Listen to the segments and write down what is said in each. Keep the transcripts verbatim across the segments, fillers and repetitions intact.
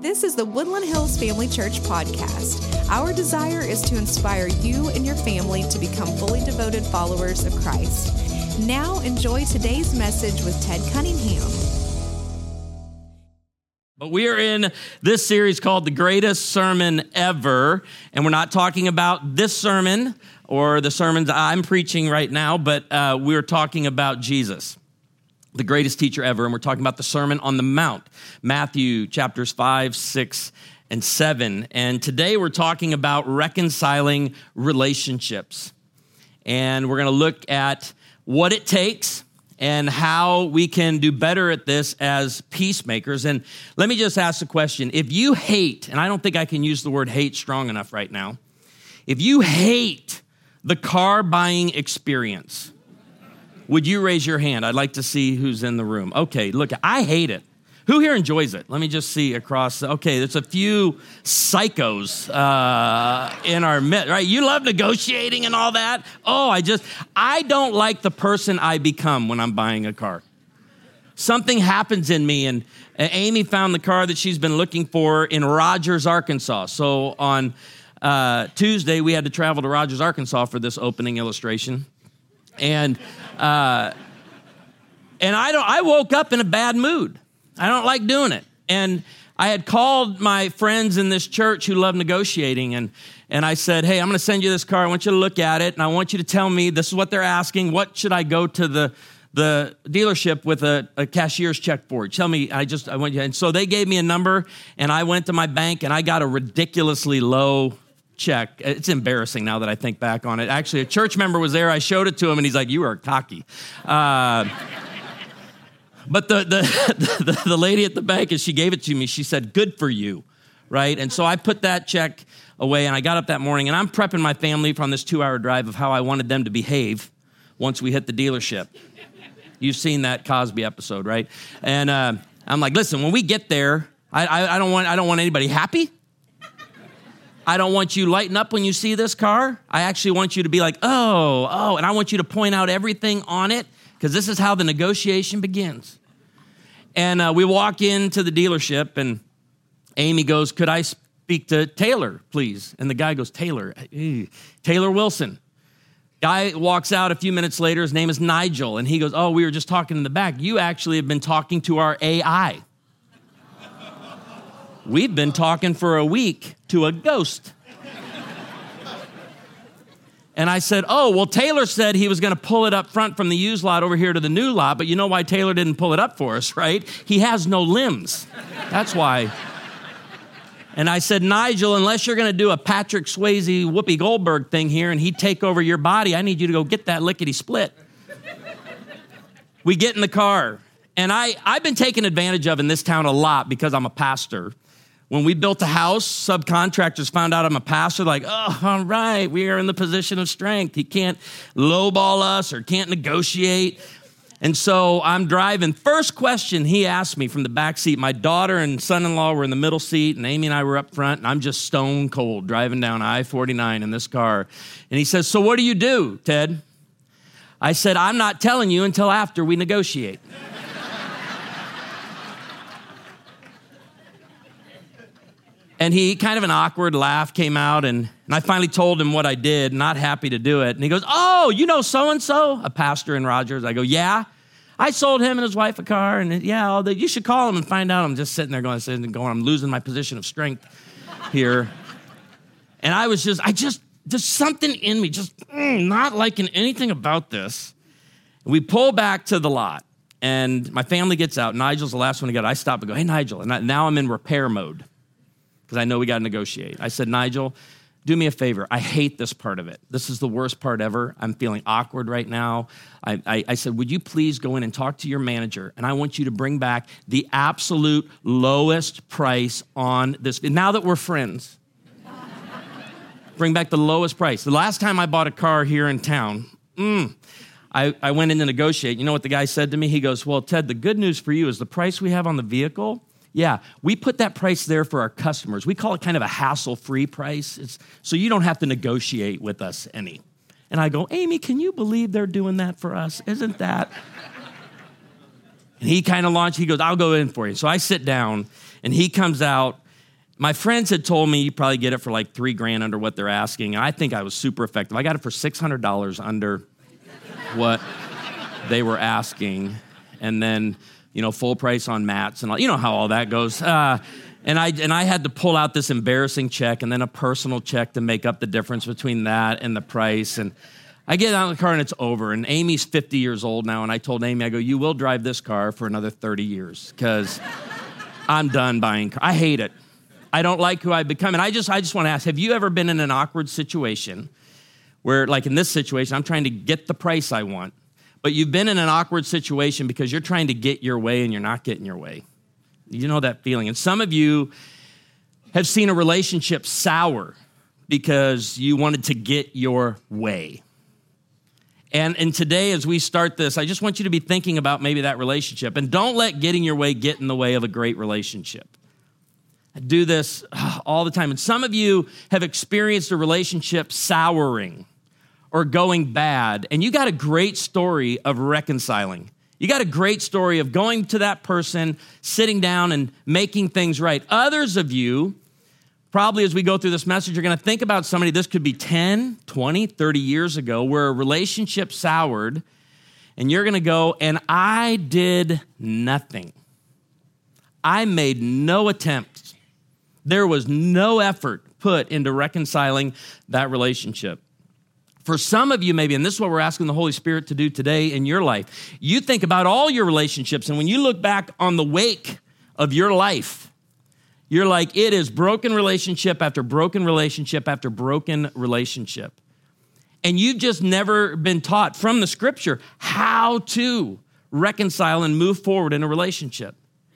This is the Woodland Hills Family Church podcast. Our desire is to inspire you and your family to become fully devoted followers of Christ. Now enjoy today's message with Ted Cunningham. But we are in this series called The Greatest Sermon Ever, and we're not talking about this sermon or the sermons I'm preaching right now, but uh, we're talking about Jesus, the greatest teacher ever, and we're talking about the Sermon on the Mount, Matthew chapters five, six, and seven. And today we're talking about reconciling relationships. And we're going to look at what it takes and how we can do better at this as peacemakers. And let me just ask a question. If you hate, and I don't think I can use the word hate strong enough right now, if you hate the car buying experience, would you raise your hand? I'd like to see who's in the room. Okay, look, I hate it. Who here enjoys it? Let me just see across. Okay, there's a few psychos uh, in our midst, right? You love negotiating and all that. Oh, I just, I don't like the person I become when I'm buying a car. Something happens in me, and Amy found the car that she's been looking for in Rogers, Arkansas. So on uh, Tuesday, we had to travel to Rogers, Arkansas for this opening illustration. And uh, and I don't. I woke up in a bad mood. I don't like doing it. And I had called my friends in this church who love negotiating, and and I said, hey, I'm going to send you this car. I want you to look at it, and I want you to tell me this is what they're asking. What should I go to the the dealership with a, a cashier's check for? Tell me. I just I went. And so they gave me a number, and I went to my bank, and I got a ridiculously low check. It's embarrassing now that I think back on it. Actually, a church member was there. I showed it to him, and he's like, you are cocky. Uh, but the, the, the, the lady at the bank, as she gave it to me, she said, good for you, right? And so I put that check away, and I got up that morning, and I'm prepping my family from this two-hour drive of how I wanted them to behave once we hit the dealership. You've seen that Cosby episode, right? And uh, I'm like, listen, when we get there, I, I, I don't want I don't want anybody happy. I don't want you lighting up when you see this car. I actually want you to be like, oh, oh, and I want you to point out everything on it, because this is how the negotiation begins. And uh, we walk into the dealership, and Amy goes, could I speak to Taylor, please? And the guy goes, Taylor, eh, Taylor Wilson. Guy walks out a few minutes later. His name is Nigel, and he goes, oh, we were just talking in the back. You actually have been talking to our A I. We've been talking for a week to a ghost. And I said, oh, well, Taylor said he was going to pull it up front from the used lot over here to the new lot, but you know why Taylor didn't pull it up for us, right? He has no limbs. That's why. And I said, Nigel, unless you're going to do a Patrick Swayze, Whoopi Goldberg thing here and he'd take over your body, I need you to go get that lickety-split. We get in the car. And I, I've been taken advantage of in this town a lot because I'm a pastor. When we built a house, subcontractors found out I'm a pastor, like, oh, all right, we are in the position of strength. He can't lowball us or can't negotiate. And so I'm driving. First question he asked me from the back seat, my daughter and son-in-law were in the middle seat, and Amy and I were up front, and I'm just stone cold driving down I forty-nine in this car. And he says, so what do you do, Ted? I said, I'm not telling you until after we negotiate. And he, kind of an awkward laugh came out, and, and I finally told him what I did, not happy to do it. And he goes, oh, you know so-and-so, a pastor in Rogers. I go, yeah. I sold him and his wife a car, and yeah, all the, you should call him and find out. I'm just sitting there going, going, I'm losing my position of strength here. And I was just, I just, there's something in me, just mm, not liking anything about this. We pull back to the lot, and my family gets out. Nigel's the last one to get out. I stop and go, hey, Nigel. And I, now I'm in repair mode, because I know we got to negotiate. I said, Nigel, do me a favor. I hate this part of it. This is the worst part ever. I'm feeling awkward right now. I, I, I said, would you please go in and talk to your manager, and I want you to bring back the absolute lowest price on this. Now that we're friends, bring back the lowest price. The last time I bought a car here in town, mm, I, I went in to negotiate. You know what the guy said to me? He goes, well, Ted, the good news for you is the price we have on the vehicle, yeah, we put that price there for our customers. We call it kind of a hassle-free price. It's, so you don't have to negotiate with us any. And I go, Amy, can you believe they're doing that for us? Isn't that? And he kind of launched, he goes, I'll go in for you. So I sit down, and he comes out, My friends had told me you probably get it for like three grand under what they're asking. I think I was super effective. I got it for six hundred dollars under what they were asking. And then, you know, full price on mats and all, you know how all that goes. Uh, and I and I had to pull out this embarrassing check and then a personal check to make up the difference between that and the price. And I get out of the car and it's over. And Amy's fifty years old now. And I told Amy, I go, you will drive this car for another thirty years because I'm done buying cars. I hate it. I don't like who I've become. And I just I just want to ask, have you ever been in an awkward situation where, like in this situation, I'm trying to get the price I want, but you've been in an awkward situation because you're trying to get your way and you're not getting your way? You know that feeling. And some of you have seen a relationship sour because you wanted to get your way. And, and today, as we start this, I just want you to be thinking about maybe that relationship. And don't let getting your way get in the way of a great relationship. I do this all the time. And some of you have experienced a relationship souring or going bad, and you got a great story of reconciling. You got a great story of going to that person, sitting down and making things right. Others of you, probably as we go through this message, you're going to think about somebody, this could be ten, twenty, thirty years ago, where a relationship soured, and you're going to go, and I did nothing. I made no attempt. There was no effort put into reconciling that relationship. For some of you, maybe, and this is what we're asking the Holy Spirit to do today in your life, you think about all your relationships, and when you look back on the wake of your life, you're like, it is broken relationship after broken relationship after broken relationship. And you've just never been taught from the scripture how to reconcile and move forward in a relationship.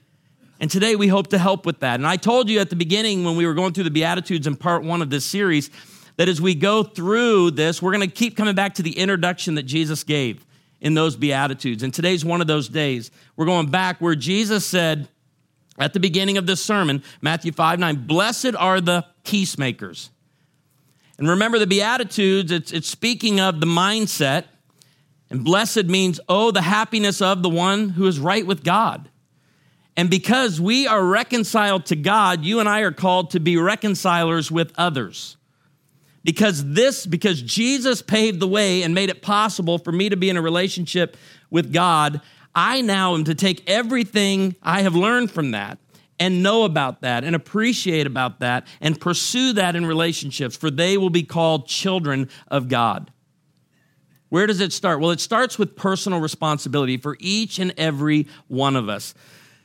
And today we hope to help with that. And I told you at the beginning when we were going through the Beatitudes in part one of this series that as we go through this, we're going to keep coming back to the introduction that Jesus gave in those Beatitudes. And today's one of those days. We're going back where Jesus said at the beginning of this sermon, Matthew five nine, blessed are the peacemakers. And remember the Beatitudes, it's, it's speaking of the mindset. And blessed means, oh, the happiness of the one who is right with God. And because we are reconciled to God, you and I are called to be reconcilers with others. Because this, because Jesus paved the way and made it possible for me to be in a relationship with God, I now am to take everything I have learned from that and know about that and appreciate about that and pursue that in relationships, for they will be called children of God. Where does it start? Well, it starts with personal responsibility for each and every one of us.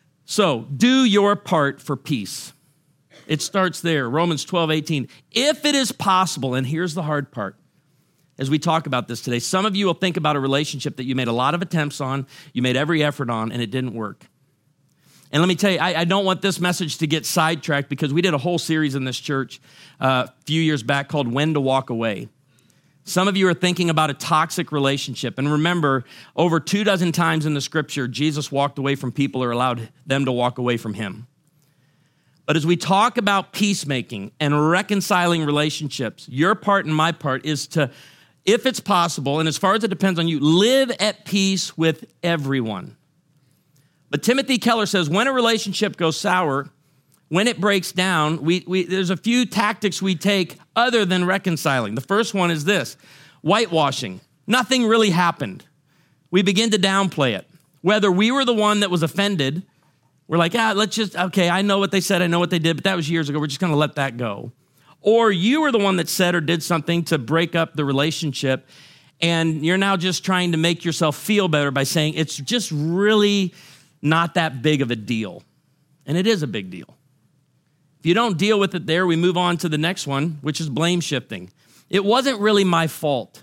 So, do your part for peace. It starts there, Romans twelve eighteen. If it is possible, and here's the hard part, as we talk about this today, some of you will think about a relationship that you made a lot of attempts on, you made every effort on, and it didn't work. And let me tell you, I, I don't want this message to get sidetracked because we did a whole series in this church uh, a few years back called When to Walk Away. Some of you are thinking about a toxic relationship. And remember, over two dozen times in the scripture, Jesus walked away from people or allowed them to walk away from him. But as we talk about peacemaking and reconciling relationships, your part and my part is to, if it's possible, and as far as it depends on you, live at peace with everyone. But Timothy Keller says, when a relationship goes sour, when it breaks down, we, we, there's a few tactics we take other than reconciling. The first one is this, whitewashing. Nothing really happened. We begin to downplay it. Whether we were the one that was offended, we're like, ah, let's just, okay, I know what they said, I know what they did, but that was years ago, we're just gonna let that go. Or you were the one that said or did something to break up the relationship, and you're now just trying to make yourself feel better by saying it's just really not that big of a deal. And it is a big deal. If you don't deal with it there, we move on to the next one, which is blame shifting. It wasn't really my fault.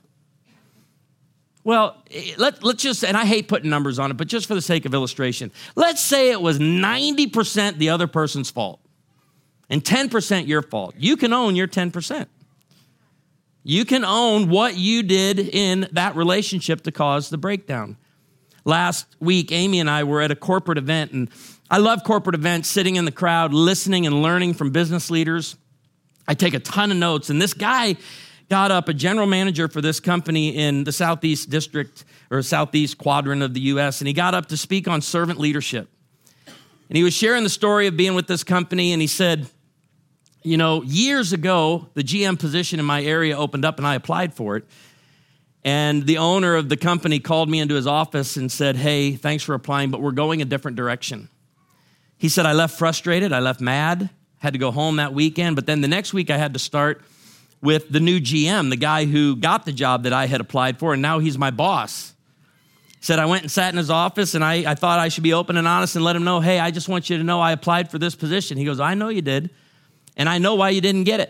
Well, let, let's just, and I hate putting numbers on it, but just for the sake of illustration, let's say it was ninety percent the other person's fault and ten percent your fault. You can own your ten percent. You can own what you did in that relationship to cause the breakdown. Last week, Amy and I were at a corporate event, and I love corporate events, sitting in the crowd, listening and learning from business leaders. I take a ton of notes, and this guy got up, a general manager for this company in the Southeast District or Southeast quadrant of the U S, and he got up to speak on servant leadership. And he was sharing the story of being with this company, and he said, you know, years ago, the G M position in my area opened up and I applied for it. And the owner of the company called me into his office and said, hey, thanks for applying, but we're going a different direction. He said, I left frustrated, I left mad, had to go home that weekend, but then the next week I had to start with the new G M, the guy who got the job that I had applied for, and now he's my boss. Said I went and sat in his office, and I, I thought I should be open and honest and let him know, hey, I just want you to know I applied for this position. He goes, I know you did, and I know why you didn't get it.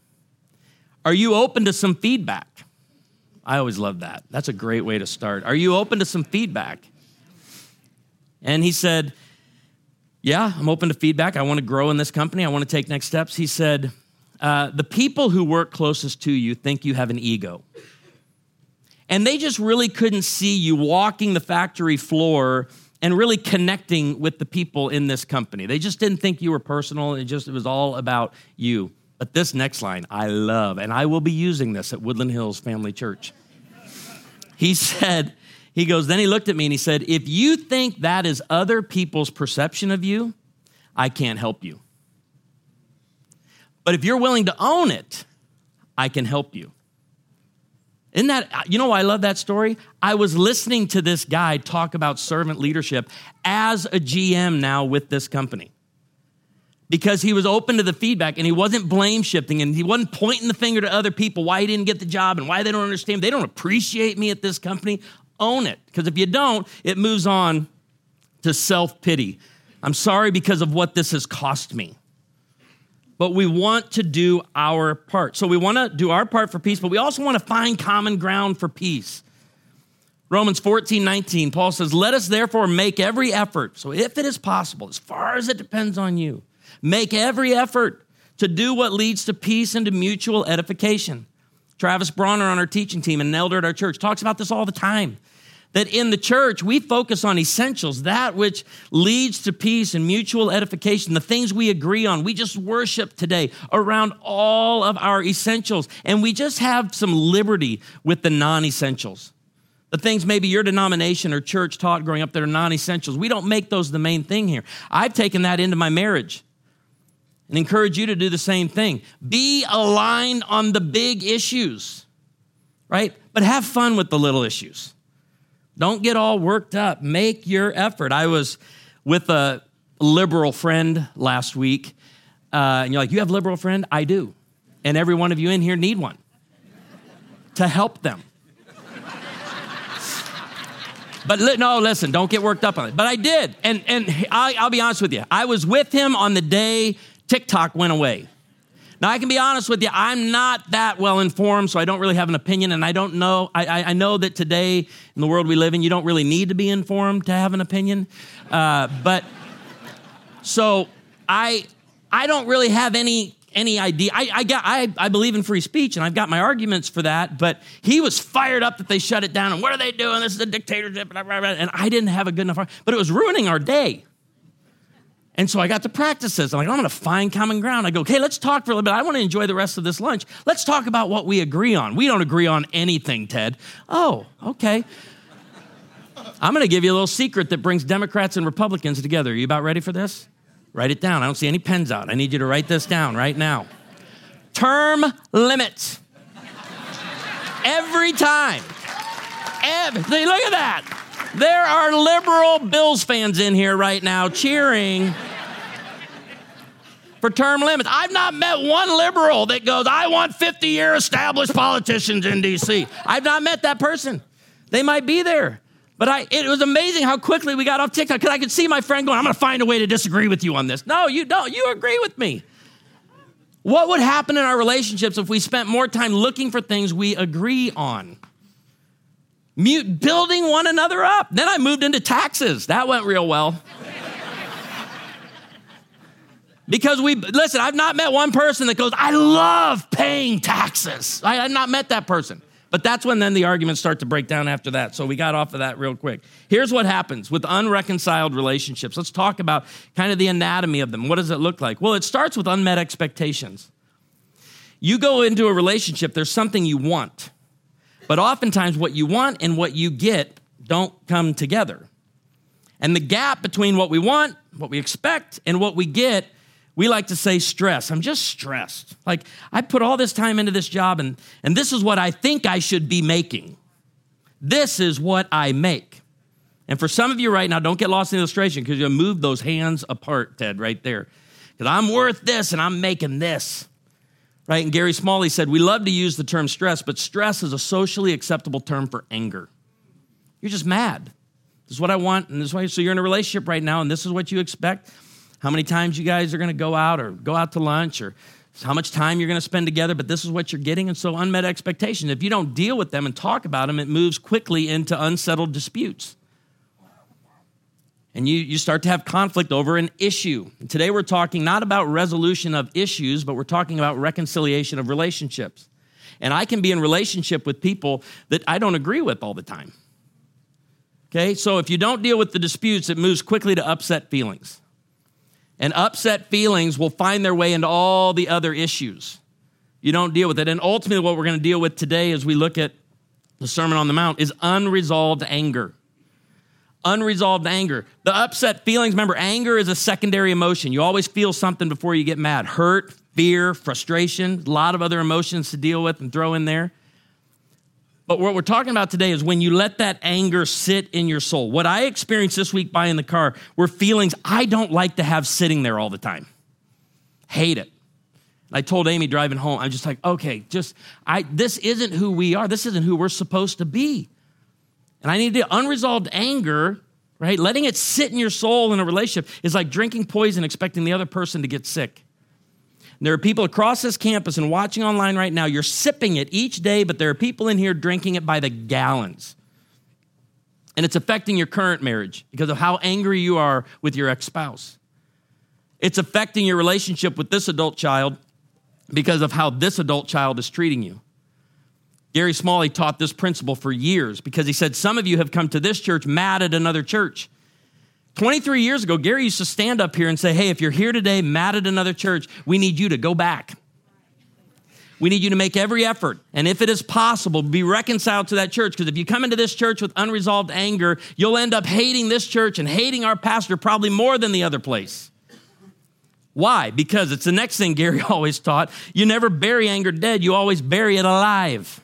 Are you open to some feedback? I always love that. That's a great way to start. Are you open to some feedback? And he said, yeah, I'm open to feedback. I want to grow in this company. I want to take next steps. He said, uh, the people who work closest to you think you have an ego. And they just really couldn't see you walking the factory floor and really connecting with the people in this company. They just didn't think you were personal. It just, it was all about you. But this next line, I love, and I will be using this at Woodland Hills Family Church. He said, he goes, then he looked at me and he said, if you think that is other people's perception of you, I can't help you. But if you're willing to own it, I can help you. Isn't that, you know why I love that story? I was listening to this guy talk about servant leadership as a G M now with this company. Because he was open to the feedback and he wasn't blame shifting and he wasn't pointing the finger to other people why he didn't get the job and why they don't understand. They don't appreciate me at this company. Own it. Because if you don't, it moves on to self-pity. I'm sorry because of what this has cost me. But we want to do our part. So we want to do our part for peace, but we also want to find common ground for peace. Romans fourteen nineteen, Paul says, let us therefore make every effort. So if it is possible, as far as it depends on you, make every effort to do what leads to peace and to mutual edification. Travis Bronner on our teaching team and an elder at our church talks about this all the time. That in the church, we focus on essentials, that which leads to peace and mutual edification, the things we agree on. We just worship today around all of our essentials. And we just have some liberty with the non-essentials. The things maybe your denomination or church taught growing up that are non-essentials. We don't make those the main thing here. I've taken that into my marriage and encourage you to do the same thing. Be aligned on the big issues, right? But have fun with the little issues. Don't get all worked up. Make your effort. I was with a liberal friend last week, uh, and you're like, you have a liberal friend? I do. And every one of you in here need one to help them. But li- no, listen, don't get worked up on it. But I did. And, and I, I'll be honest with you. I was with him on the day TikTok went away. Now, I can be honest with you. I'm not that well informed, so I don't really have an opinion, and I don't know. I, I, I know that today, in the world we live in, you don't really need to be informed to have an opinion. Uh, but so I I don't really have any any idea. I I, got, I I believe in free speech, and I've got my arguments for that, but he was fired up that they shut it down, and what are they doing? This is a dictatorship, blah, blah, blah, and I didn't have a good enough argument, but it was ruining our day. And so I got to practice this. I'm like, I'm going to find common ground. I go, okay, let's talk for a little bit. I want to enjoy the rest of this lunch. Let's talk about what we agree on. We don't agree on anything, Ted. Oh, okay. I'm going to give you a little secret that brings Democrats and Republicans together. Are you about ready for this? Write it down. I don't see any pens out. I need you to write this down right now. Term limits. Every time. Every, look at that. There are liberal Bills fans in here right now cheering for term limits. I've not met one liberal that goes, I want fifty-year established politicians in D C. I've not met that person. They might be there. But I, it was amazing how quickly we got off TikTok because I could see my friend going, I'm going to find a way to disagree with you on this. No, you don't. You agree with me. What would happen in our relationships if we spent more time looking for things we agree on? Mute, building one another up. Then I moved into taxes. That went real well. Because we, listen, I've not met one person that goes, I love paying taxes. I, I've not met that person. But that's when then the arguments start to break down after that. So we got off of that real quick. Here's what happens with unreconciled relationships. Let's talk about kind of the anatomy of them. What does it look like? Well, it starts with unmet expectations. You go into a relationship, there's something you want. But oftentimes what you want and what you get don't come together. And the gap between what we want, what we expect, and what we get, We like to say stress. I'm just stressed. Like, I put all this time into this job, and, and this is what I think I should be making. This is what I make. And for some of you right now, don't get lost in illustration because you'll move those hands apart, Ted, right there. Because I'm worth this, and I'm making this. Right? And Gary Smalley said, we love to use the term stress, but stress is a socially acceptable term for anger. You're just mad. This is what I want, and this is why. So you're in a relationship right now, and this is what you expect. How many times you guys are going to go out or go out to lunch, or how much time you're going to spend together, but this is what you're getting. And so unmet expectations. If you don't deal with them and talk about them, it moves quickly into unsettled disputes. And you, you start to have conflict over an issue. And today we're talking not about resolution of issues, but we're talking about reconciliation of relationships. And I can be in relationship with people that I don't agree with all the time. Okay, so if you don't deal with the disputes, it moves quickly to upset feelings. And upset feelings will find their way into all the other issues. You don't deal with it. And ultimately what we're going to deal with today as we look at the Sermon on the Mount is unresolved anger. Unresolved anger. The upset feelings, remember, anger is a secondary emotion. You always feel something before you get mad. Hurt, fear, frustration, a lot of other emotions to deal with and throw in there. But what we're talking about today is when you let that anger sit in your soul. What I experienced this week buying the car were feelings I don't like to have sitting there all the time. Hate it. I told Amy driving home, I'm just like, okay, just, I. this isn't who we are. This isn't who we're supposed to be. And I need to, unresolved anger, right? Letting it sit in your soul in a relationship is like drinking poison, expecting the other person to get sick. And there are people across this campus and watching online right now, you're sipping it each day, but there are people in here drinking it by the gallons. And it's affecting your current marriage because of how angry you are with your ex-spouse. It's affecting your relationship with this adult child because of how this adult child is treating you. Gary Smalley taught this principle for years because he said, some of you have come to this church mad at another church. twenty-three years ago, Gary used to stand up here and say, hey, if you're here today mad at another church, we need you to go back. We need you to make every effort. And if it is possible, be reconciled to that church. Because if you come into this church with unresolved anger, you'll end up hating this church and hating our pastor probably more than the other place. Why? Because it's the next thing Gary always taught. You never bury anger dead. You always bury it alive.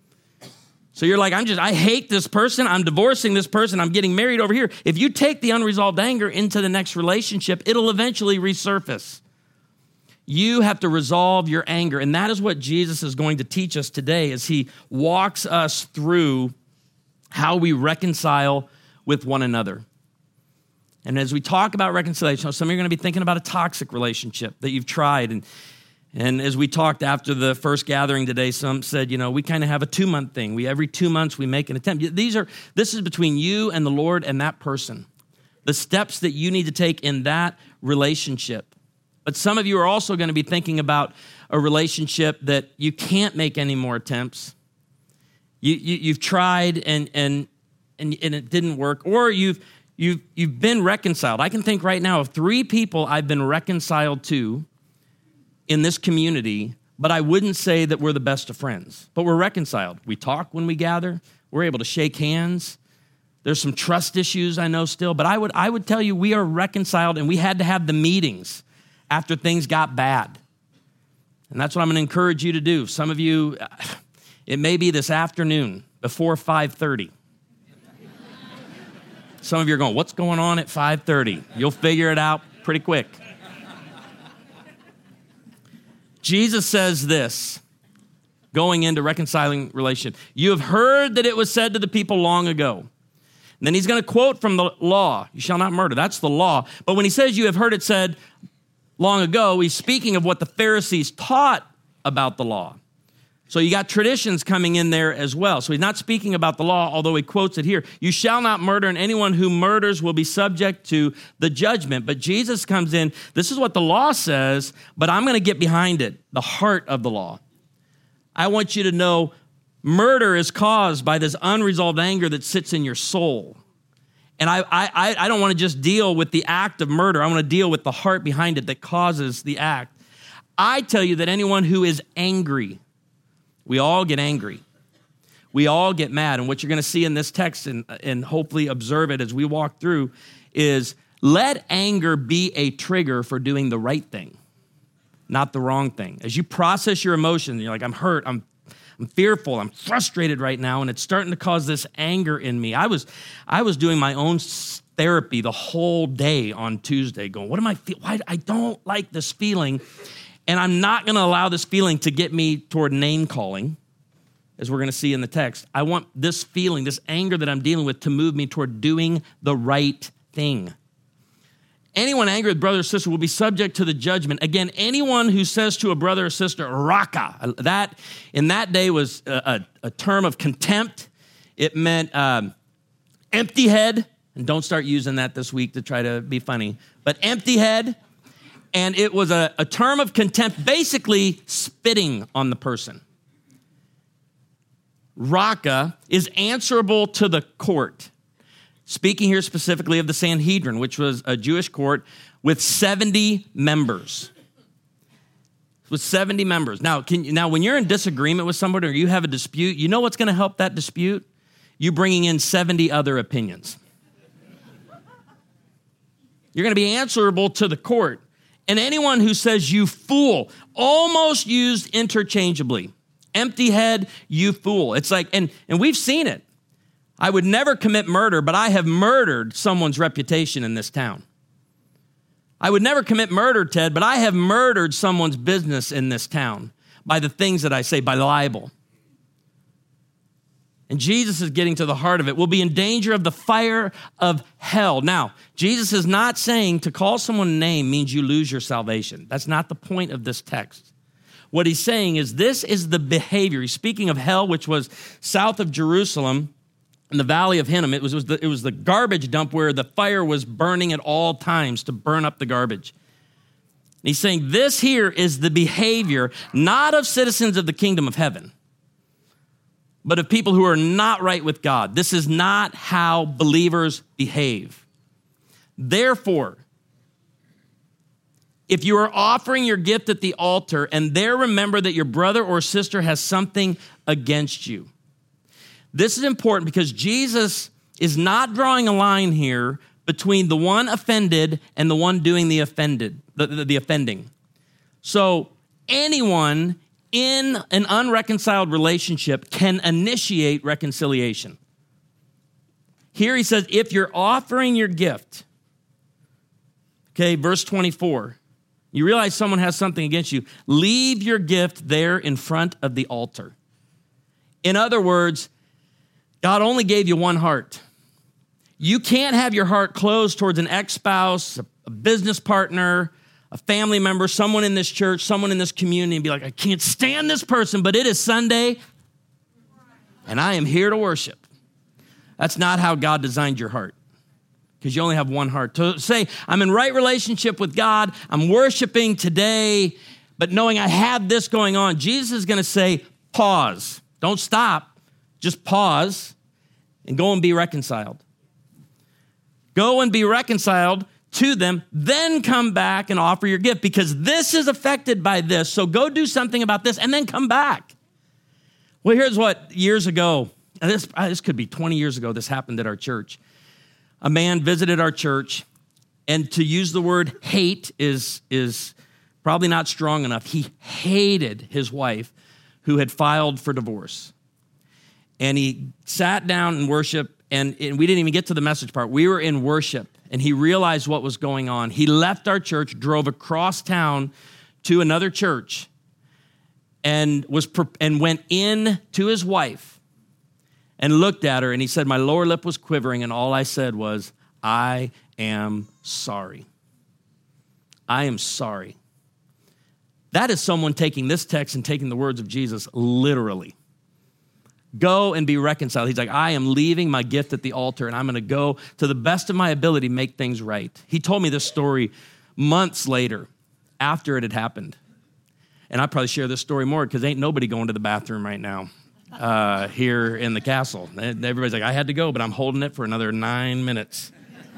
So you're like, I'm just, I hate this person. I'm divorcing this person. I'm getting married over here. If you take the unresolved anger into the next relationship, it'll eventually resurface. You have to resolve your anger. And that is what Jesus is going to teach us today as he walks us through how we reconcile with one another. And as we talk about reconciliation, some of you are going to be thinking about a toxic relationship that you've tried. And And as we talked after the first gathering today, some said, you know, we kind of have a two-month thing. We every two months we make an attempt. These are this is between you and the Lord and that person. The steps that you need to take in that relationship. But some of you are also going to be thinking about a relationship that you can't make any more attempts. You, you you've tried and and and and it didn't work, or you've you've you've been reconciled. I can think right now of three people I've been reconciled to in this community, but I wouldn't say that we're the best of friends, but we're reconciled. We talk when we gather. We're able to shake hands. There's some trust issues I know still, but I would I would tell you we are reconciled, and we had to have the meetings after things got bad. And that's what I'm going to encourage you to do. Some of you, it may be this afternoon before five thirty. Some of you are going, what's going on at five thirty? You'll figure it out pretty quick. Jesus says this, going into reconciling relationship. You have heard that it was said to the people long ago. And then he's going to quote from the law. You shall not murder. That's the law. But when he says you have heard it said long ago, he's speaking of what the Pharisees taught about the law. So you got traditions coming in there as well. So he's not speaking about the law, although he quotes it here. You shall not murder, and anyone who murders will be subject to the judgment. But Jesus comes in, this is what the law says, but I'm going to get behind it, the heart of the law. I want you to know murder is caused by this unresolved anger that sits in your soul. And I, I, I don't want to just deal with the act of murder. I want to deal with the heart behind it that causes the act. I tell you that anyone who is angry, we all get angry. We all get mad. And what you're going to see in this text and, and hopefully observe it as we walk through is Let anger be a trigger for doing the right thing, not the wrong thing. As you process your emotions, you're like, I'm hurt, I'm I'm fearful, I'm frustrated right now, and it's starting to cause this anger in me. I was I was doing my own therapy the whole day on Tuesday, going, what am I feel? Why I don't like this feeling, and I'm not going to allow this feeling to get me toward name calling, as we're going to see in the text. I want this feeling, this anger that I'm dealing with, to move me toward doing the right thing. Anyone angry with brother or sister will be subject to the judgment. Again, anyone who says to a brother or sister, raka, that in that day was a, a, a term of contempt. It meant um, empty head, and don't start using that this week to try to be funny, but empty head, and it was a, a term of contempt, basically spitting on the person. Raka is answerable to the court. Speaking here specifically of the Sanhedrin, which was a Jewish court with seventy members. With seventy members. Now, can you, now when you're in disagreement with somebody or you have a dispute, you know what's going to help that dispute? You bringing in seventy other opinions. You're going to be answerable to the court. And anyone who says you fool, almost used interchangeably. Empty head, you fool. It's like, and, and we've seen it. I would never commit murder, but I have murdered someone's reputation in this town. I would never commit murder, Ted, but I have murdered someone's business in this town by the things that I say, by libel. And Jesus is getting to the heart of it. We'll be in danger of the fire of hell. Now, Jesus is not saying to call someone a name means you lose your salvation. That's not the point of this text. What he's saying is this is the behavior. He's speaking of hell, which was south of Jerusalem, in the valley of Hinnom. It was, it was, the, it was the garbage dump where the fire was burning at all times to burn up the garbage. And he's saying this here is the behavior, not of citizens of the kingdom of heaven, but of people who are not right with God. This is not how believers behave. Therefore, if you are offering your gift at the altar and there remember that your brother or sister has something against you. This is important because Jesus is not drawing a line here between the one offended and the one doing the offended, the, the, the offending. So anyone in an unreconciled relationship can initiate reconciliation. Here he says, if you're offering your gift, okay, verse twenty-four, you realize someone has something against you, leave your gift there in front of the altar. In other words, God only gave you one heart. You can't have your heart closed towards an ex-spouse, a business partner, a family member, someone in this church, someone in this community, and be like, I can't stand this person, but it is Sunday, and I am here to worship. That's not how God designed your heart, because you only have one heart. To say, I'm in right relationship with God, I'm worshiping today, but knowing I have this going on, Jesus is going to say, pause. Don't stop. Just pause and go and be reconciled. Go and be reconciled to them, then come back and offer your gift because this is affected by this. So go do something about this and then come back. Well, here's what years ago, and this, this could be twenty years ago, this happened at our church. A man visited our church, and to use the word hate is, is probably not strong enough. He hated his wife who had filed for divorce. And he sat down and worshiped, and, and we didn't even get to the message part. We were in worship, and he realized what was going on. He left our church, drove across town to another church, and was and went in to his wife and looked at her, and he said, my lower lip was quivering, and all I said was, I am sorry. I am sorry. That is someone taking this text and taking the words of Jesus literally. Go and be reconciled. He's like, I am leaving my gift at the altar, and I'm going to go to the best of my ability, make things right. He told me this story months later after it had happened. And I probably share this story more because ain't nobody going to the bathroom right now uh, here in the castle. Everybody's like, I had to go, but I'm holding it for another nine minutes.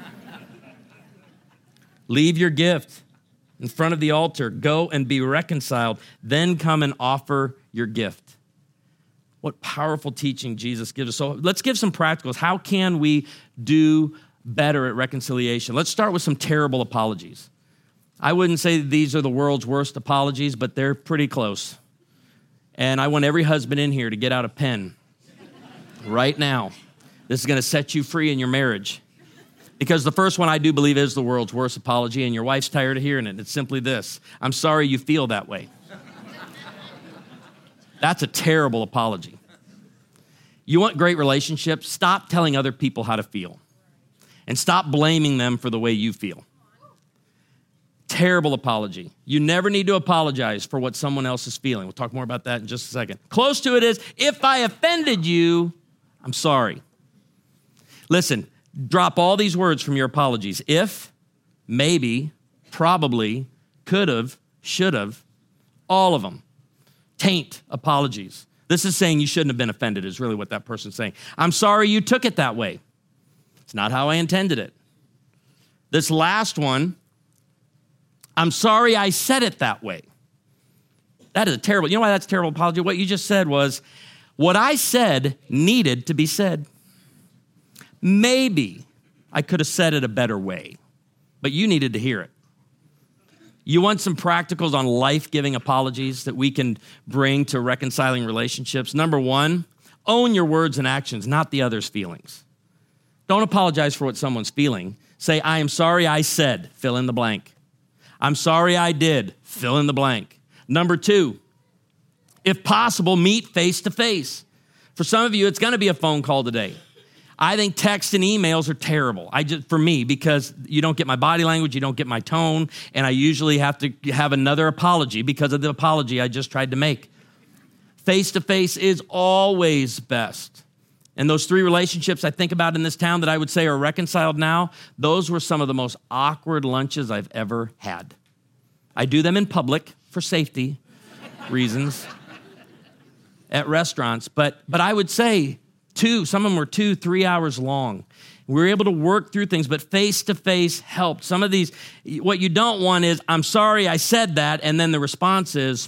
Leave your gift in front of the altar. Go and be reconciled. Then come and offer your gift. What powerful teaching Jesus gives us. So let's give some practicals. How can we do better at reconciliation. Let's start with some terrible apologies. I wouldn't say these are the world's worst apologies, but they're pretty close. And I want every husband in here to get out a pen right now. This is going to set you free in your marriage. Because the first one I do believe is the world's worst apology, and your wife's tired of hearing it. It's simply this: I'm sorry you feel that way. That's a terrible apology. You want great relationships? Stop telling other people how to feel. And stop blaming them for the way you feel. Terrible apology. You never need to apologize for what someone else is feeling. We'll talk more about that in just a second. Close to it is, if I offended you, I'm sorry. Listen, drop all these words from your apologies. If, maybe, probably, could have, should have, all of them. Taint apologies. This is saying you shouldn't have been offended is really what that person's saying. I'm sorry you took it that way. It's not how I intended it. This last one, I'm sorry I said it that way. That is a terrible, you know why that's a terrible apology? What you just said was, what I said needed to be said. Maybe I could have said it a better way, but you needed to hear it. You want some practicals on life-giving apologies that we can bring to reconciling relationships? Number one, own your words and actions, not the other's feelings. Don't apologize for what someone's feeling. Say, I am sorry I said, fill in the blank. I'm sorry I did, fill in the blank. Number two, if possible, meet face-to-face. For some of you, it's going to be a phone call today. I think text and emails are terrible. I just, for me, because you don't get my body language, you don't get my tone, and I usually have to have another apology because of the apology I just tried to make. Face-to-face is always best. And those three relationships I think about in this town that I would say are reconciled now, those were some of the most awkward lunches I've ever had. I do them in public for safety reasons at restaurants, but but I would say two, some of them were two, three hours long. We were able to work through things, but face-to-face helped. Some of these, what you don't want is, I'm sorry I said that, and then the response is,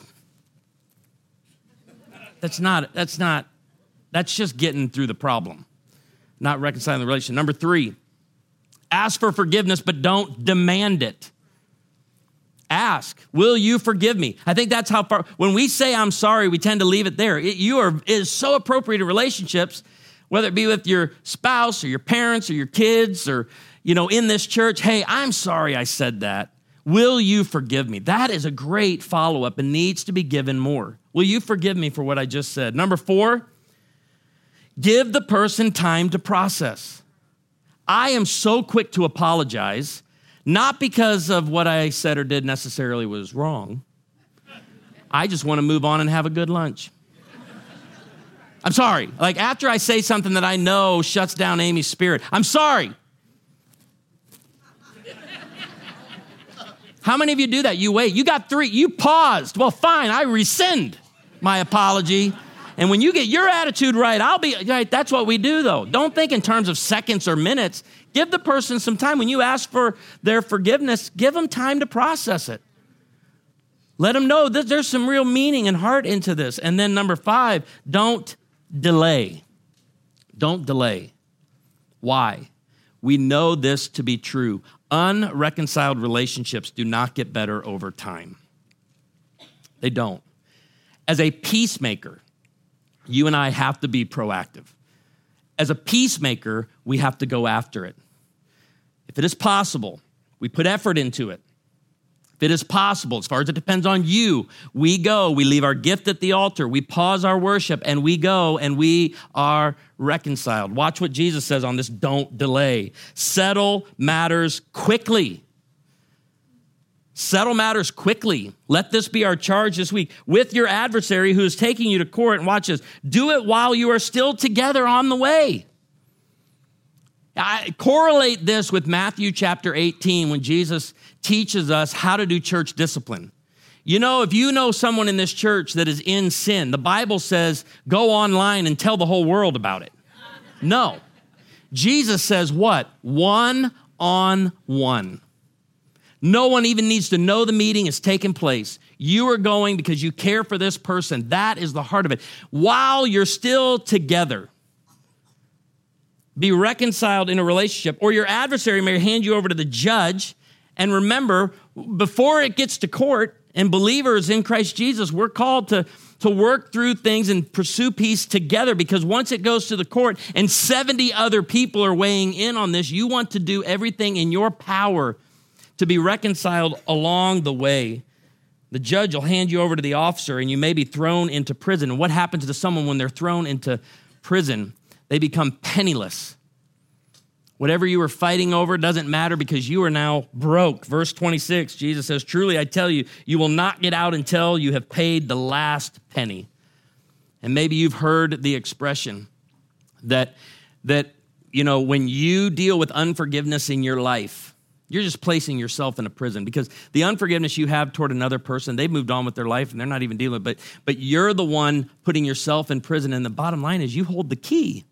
that's not, that's not, that's just getting through the problem, not reconciling the relationship. Number three, ask for forgiveness, but don't demand it. Ask, will you forgive me? I think that's how far, when we say I'm sorry, we tend to leave it there. It, you are, it is so appropriate in relationships, whether it be with your spouse or your parents or your kids or, you know, in this church. Hey, I'm sorry I said that. Will you forgive me? That is a great follow-up and needs to be given more. Will you forgive me for what I just said? Number four, give the person time to process. I am so quick to apologize, not because of what I said or did necessarily was wrong. I just want to move on and have a good lunch. I'm sorry. Like after I say something that I know shuts down Amy's spirit, I'm sorry. How many of you do that? You wait. You got three. You paused. Well, fine. I rescind my apology. And when you get your attitude right, I'll be right. That's what we do, though. Don't think in terms of seconds or minutes. Give the person some time. When you ask for their forgiveness, give them time to process it. Let them know that there's some real meaning and heart into this. And then number five, don't delay. Don't delay. Why? We know this to be true. Unreconciled relationships do not get better over time. They don't. As a peacemaker, you and I have to be proactive. As a peacemaker, we have to go after it. If it is possible, we put effort into it. If it is possible, as far as it depends on you, we go, we leave our gift at the altar, we pause our worship, and we go, and we are reconciled. Watch what Jesus says on this, don't delay. Settle matters quickly. Settle matters quickly. Let this be our charge this week. With your adversary who is taking you to court, and watch this, do it while you are still together on the way. I correlate this with Matthew chapter eighteen when Jesus teaches us how to do church discipline. You know, if you know someone in this church that is in sin, the Bible says go online and tell the whole world about it. No. Jesus says what? One on one. No one even needs to know the meeting is taking place. You are going because you care for this person. That is the heart of it. While you're still together, Be reconciled in a relationship, or your adversary may hand you over to the judge. And remember, before it gets to court, and believers in Christ Jesus, we're called to, to work through things and pursue peace together, because once it goes to the court and seventy other people are weighing in on this, you want to do everything in your power to be reconciled along the way. The judge will hand you over to the officer, and you may be thrown into prison. And what happens to someone when they're thrown into prison? They become penniless. Whatever you were fighting over doesn't matter, because you are now broke. Verse twenty-six, Jesus says, truly I tell you, you will not get out until you have paid the last penny. And maybe you've heard the expression that, that you know, when you deal with unforgiveness in your life, you're just placing yourself in a prison, because the unforgiveness you have toward another person, they've moved on with their life and they're not even dealing with it, but, but you're the one putting yourself in prison. And the bottom line is you hold the key.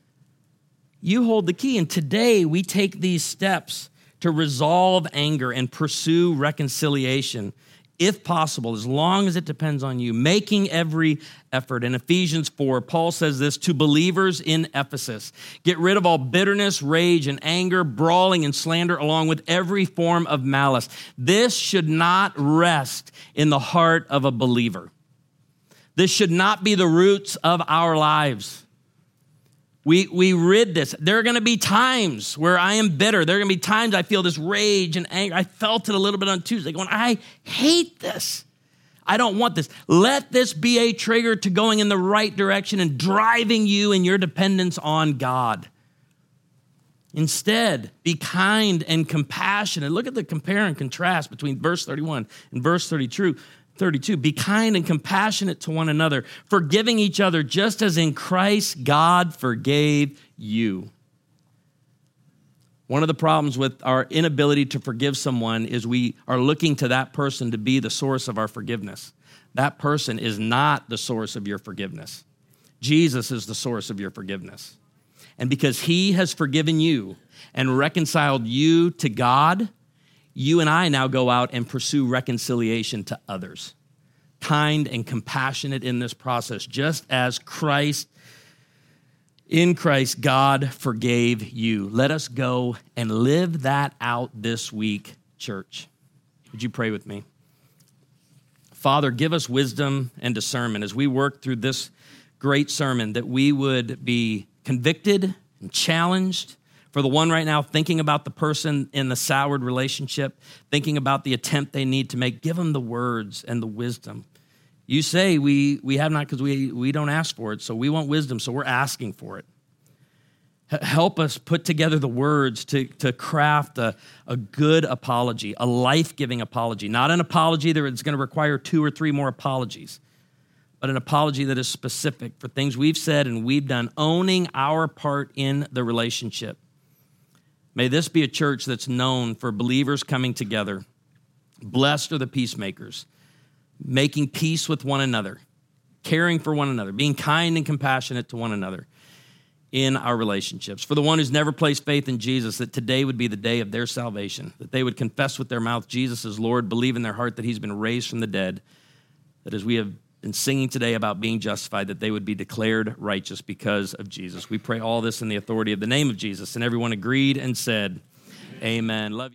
You hold the key. And today we take these steps to resolve anger and pursue reconciliation, if possible, as long as it depends on you, making every effort. In Ephesians four, Paul says this to believers in Ephesus: get rid of all bitterness, rage, and anger, brawling and slander, along with every form of malice. This should not rest in the heart of a believer. This should not be the roots of our lives. We we rid this. There are going to be times where I am bitter. There are going to be times I feel this rage and anger. I felt it a little bit on Tuesday, going, I hate this. I don't want this. Let this be a trigger to going in the right direction and driving you in your dependence on God. Instead, be kind and compassionate. Look at the compare and contrast between verse thirty-one and verse thirty-two. thirty-two, be kind and compassionate to one another, forgiving each other just as in Christ God forgave you. One of the problems with our inability to forgive someone is we are looking to that person to be the source of our forgiveness. That person is not the source of your forgiveness. Jesus is the source of your forgiveness. And because he has forgiven you and reconciled you to God, you and I now go out and pursue reconciliation to others, kind and compassionate in this process, just as Christ, in Christ, God forgave you. Let us go and live that out this week, church. Would you pray with me? Father, give us wisdom and discernment as we work through this great sermon, that we would be convicted and challenged. For the one right now thinking about the person in the soured relationship, thinking about the attempt they need to make, give them the words and the wisdom. You say we we have not because we, we don't ask for it, so we want wisdom, so we're asking for it. H- help us put together the words to, to craft a, a good apology, a life-giving apology, not an apology that is going to require two or three more apologies, but an apology that is specific for things we've said and we've done, owning our part in the relationship. May this be a church that's known for believers coming together. Blessed are the peacemakers, making peace with one another, caring for one another, being kind and compassionate to one another in our relationships. For the one who's never placed faith in Jesus, that today would be the day of their salvation, that they would confess with their mouth Jesus is Lord, believe in their heart that he's been raised from the dead, that as we have been singing today about being justified, that they would be declared righteous because of Jesus. We pray all this in the authority of the name of Jesus. And everyone agreed and said, amen. Amen. Love you.